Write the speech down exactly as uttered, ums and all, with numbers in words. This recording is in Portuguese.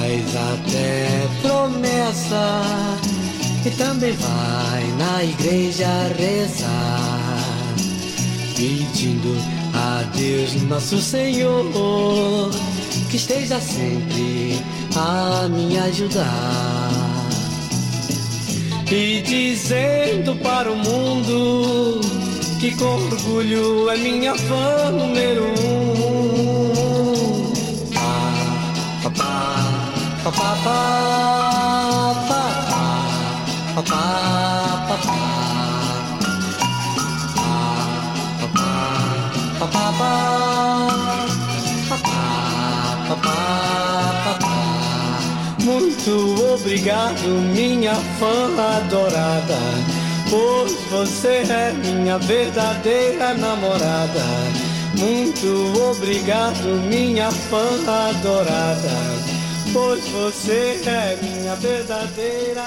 faz até promessa e também vai na igreja rezar, pedindo a Deus nosso Senhor que esteja sempre a me ajudar, e dizendo para o mundo que com orgulho é minha fã número um. Pá, pá, pá, pá, pá, pá, pá, pá. Muito obrigado, minha fã adorada, pois você é minha verdadeira namorada. Muito obrigado, minha fã adorada, pois você é minha verdadeira